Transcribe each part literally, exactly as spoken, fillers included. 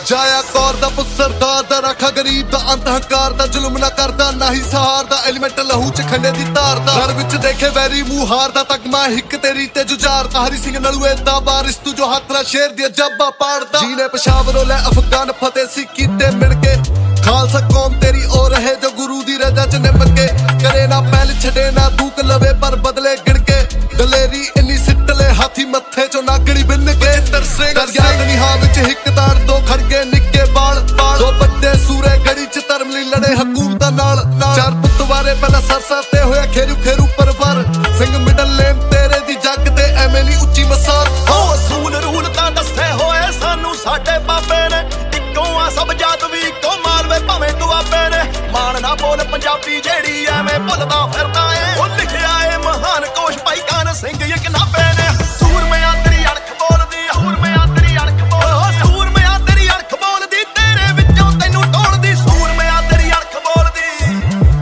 ਜਾਇਆ ਕੌਰ ਦਾ ਪੁੱਤ ਸਰਦਾਰ ਦਾ, ਰਾਖਾ ਗਰੀਬ ਦਾ, ਅੰਤ ਹੰਕਾਰ ਦਾ, ਜ਼ੁਲਮ ਨਾ ਕਰਦਾ ਨਾ ਹੀ ਸਹਾਰ ਦਾ, ਐਲੀਮੈਂਟ ਲਹੂ ਚ ਖੰਡੇ ਦੀ ਧਾਰ ਦਾ, ਘਰ ਵਿੱਚ ਦੇਖੇ ਵੈਰੀ ਮੂੰਹ ਹਾਰ ਦਾ, ਤਗਮਾ ਹਿੱਕ ਤੇਰੀ ਤੇ ਜੁਝਾਰ ਦਾ, ਹਰੀ ਸਿੰਘ ਨਲੂਏ ਦਾ ਬਾਰਿਸ਼ ਤੂੰ ਜੋ ਹੱਥ ਨਾਲ ਸ਼ੇਰ ਦੀ ਜੱਬਾ ਪਾੜਦਾ, ਜੀਨੇ ਪਸ਼ਾਵਰੋਂ ਲੈ ਅਫਗਾਨ ਫਤਿਹ ਸੀ ਕੀਤੇ ਮਿਣ ਕੇ, ਖਾਲਸਾ ਕੌਮ ਤੇਰੀ ਉਹ ਰਹੇ ਜੋ ਗੁਰੂ ਦੀ ਰਜ਼ਾ ਚ ਨਿੰਮ ਕੇ, ਕਰੇ ਨਾ ਪਹਿਲ ਛੱਡੇ ਨਾ ਦੂਕ ਲਵੇ ਪਰ ਬਦਲੇ ਗਿਣ ਕੇ, ਦਲੇਰੀ ਇੰਨੀ ਸਿੱਟ ਲੈ ਹਾਥੀ ਮੱਥੇ ਚੋਂ ਨਾਗੜੀ ਬਿੰਨ ਕੇ, ਤਰਸੇ ਦਰਿਆ ਨਿਹਾ ਵਿੱਚ ਹਿੱਕ ਤਾੜ ਦੋ ਖੜਗੇ ਨਿੱਕੇ ਬਾਲ, ਦੋ ਵੱਡੇ ਸੂਰੇ ਗੜੀ ਚ ਧਰਮ ਲਈ ਲੜੇ ਹਕੂਮਤਾਂ ਨਾਲ, ਚਾਰ ਪੁੱਤ ਵਾਰੇ ਪਹਿਲਾਂ ਸਰਸਾ ਤੇ ਹੋਇਆ ਖੇਰੂ ਖੇਰੂ ਪਰਵਾਰ, ਸਿੰਘ ਮਿਡਲ ਨੇਮ ਤੇਰੇ ਦੀ ਜੱਗ ਤੇ ਐਵੇਂ ਨਹੀਂ ਉੱਚੀ ਮਸਾਰ, ਹੋ ਅਸੂਲ ਰੂਲ ਤਾਂ ਦੱਸੇ ਹੋਏ ਸਾਨੂੰ ਸਾਡੇ ਬਾਬੇ ਨੇ, ਇੱਕੋ ਆ ਸਭ ਜਾਤ ਵੀ ਇੱਕੋ ਮਾਲਵੇ ਭਾਵੇਂ ਦੁਆਬੇ ਨੇ, ਮਾਣ ਨਾ ਬੋਲ ਪੰਜਾਬੀ ਜਿਹੜੀ ਐਵੇਂ ਭੁੱਲਦਾ ਫਿਰਦਾ ਏ, ਉਹ ਲਿਖਿਆ ਏ ਮਹਾਨ ਕੋਸ਼ ਭਾਈ ਕਾਨ ਸਿੰਘ ਯਕਨਾਬੇ ਨੇ, ਸੂਰਮਿਆਂ ਤੇਰੀ ਅਣਖ ਬੋਲਦੀ, ਸੂਰਮਿਆਂ ਤੇਰੀ ਅਣਖ ਬੋਲਦੀ, ਸੂਰਮਿਆਂ ਤੇਰੀ ਅਣਖ ਬੋਲਦੀ, ਤੇਰੇ ਵਿੱਚੋਂ ਤੈਨੂੰ ਟੋਲਦੀ, ਸੂਰਮਿਆਂ ਤੇਰੀ ਅਣਖ ਬੋਲਦੀ,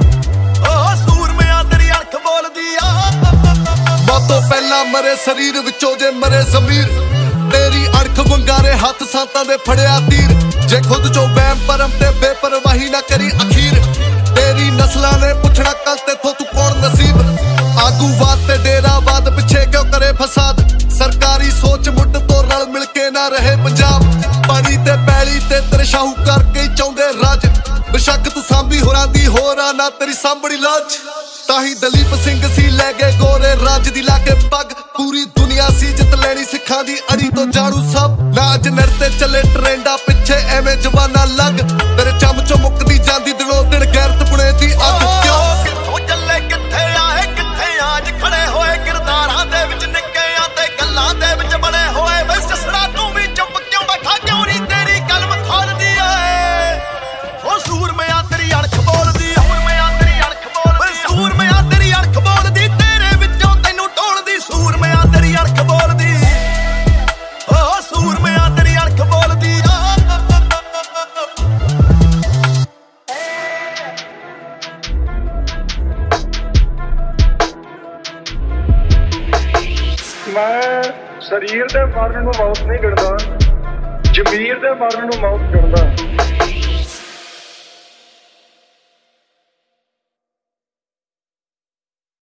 ਓ ਸੂਰਮਿਆਂ ਤੇਰੀ ਅਣਖ ਬੋਲਦੀ ਆ, ਮੌਤ ਤੋਂ ਪਹਿਲਾਂ ਮਰੇ ਸਰੀਰ ਵਿੱਚੋਂ ਜੇ ਮਰੇ ਜ਼ਮੀਰ, ਤੇਰੀ ਅਣਖ ਵੰਗਾਰੇ ਹੱਥ ਸਾਤਾਂ ਦੇ ਫੜਿਆ ਤੀਰ, ਜੇ ਖੁਦ ਚੋਂ ਵਹਿਮ ਭਰਮ ਤੇ ਬੇਪਰਵਾਹੀ ਨਾ ਕਰੀ ਅਖੀਰ, ਤੇਰੀ ਨਸਲਾਂ ਨੇ ਪੁੱਛਣਾ ਕੱਲ ਤੇਥੋਂ ਤੂੰ ਕੌਣ ਨਸੀਬ, ਆਗੂਵਾਦ ਤੇ ਡੇਰਾਵਾਦ ਪਿੱਛੇ ਕਿਉਂ ਕਰੇ ਫਸਾਦ, ਸਰਕਾਰੀ ਸੋਚ ਮੁੱਢ ਤੋਂ ਰਲ ਮਿਲ ਕੇ ਨਾ ਰਹੇ ਪੰਜਾਬ, ਪਾਣੀ ਤੇ ਪੈਲੀ ਤੇ ਤੇਰੇ ਸ਼ਾਹੂਕਾਰ ਕਈ ਚਾਹੁੰਦੇ ਰਾਜ, ਬੇਸ਼ੱਕ ਤੂੰ ਸਾਂਭੀ ਹੋਰਾਂ ਦੀ ਹੋਰਾਂ ਨਾ ਤੇਰੀ ਸਾਂਭੜੀ ਲਾਜ, ਤਾਹੀ ਦਲੀਪ ਸਿੰਘ ਸੀ ਲੈ ਗਏ ਗੋਰੇ ਰਾਜ ਦੀ ਲਾ ਕੇ ਪੱਗ, ਪੂਰੀ ਦੁਨੀਆ ਸੀ ਜਿੱਤ ਲੈਣੀ ਸਿੱਖਾਂ ਦੀ ਅੜੀ ਤੋਂ ਜਾਣੂ ਸਭ, ਨਾ ਅੱਜ ਨਰ ਤੇ ਚੱਲੇ ਟ੍ਰੈਂਡਾਂ ਪਿੱਛੇ ਐਵੇਂ ਜਵਾਨਾ ਲੱਗ, ਤੇਰੇ ਚਮ ਚੋਂ ਮੁੱਕਦੀ ਜਾਂਦੀ ਦਿਨੋਂ ਦਿਨ ਗੈਰਤ ਪੁਣੇ ਦੀ ਅੱਗ, ਕਿਉਂ ਕਿੱਥੋਂ ਚੱਲੇ ਕਿੱਥੇ ਆਏ ਕਿੱਥੇ ਆਜ ਖੜੇ ਹੋਏ, ਕਿਰਦਾਰਾਂ ਦੇ ਵਿੱਚ ਨਿੱਕਿਆਂ ਤੇ ਗੱਲਾਂ ਦੇ ਵਿੱਚ ਬੜੇ ਹੋਏ, ਵੇ ਸਸਰਾ ਤੂੰ ਵੀ ਚੁੱਪ ਕਿਉਂ ਬੈਠਾ, ਕਿਉਂ ਨਹੀਂ ਤੇਰੀ ਕਲਮ ਖੋਲਦੀ ਏ, ਉਹ ਸੂਰਮਿਆਂ ਤੇਰੀ ਅਣਖ ਬੋਲਦੀ, ਸੂਰਮਿਆਂ ਤੇਰੀ ਅਣਖ ਬੋਲਦੀ, ਸੂਰਮਿਆਂ ਤੇਰੀ ਅਣਖ ਬੋਲਦੀ, ਤੇਰੇ ਵਿੱਚੋਂ ਤੈਨੂੰ ਟੋਲਦੀ, ਸੂਰਮਿਆਂ ਤੇਰੀ ਅਣਖ ਬੋਲਦੀ, ਓ ਸੂਰਮਿਆਂ ਤੇਰੀ ਅਣਖ ਬੋਲਦੀ ਆ, ਮੈਂ ਸਰੀਰ ਦੇ ਮਰਨ ਨੂੰ ਮੌਤ ਨਹੀਂ ਗਿਣਦਾ, ਜ਼ਮੀਰ ਦੇ ਮਰਨ ਨੂੰ ਮੌਤ ਗਿਣਦਾ।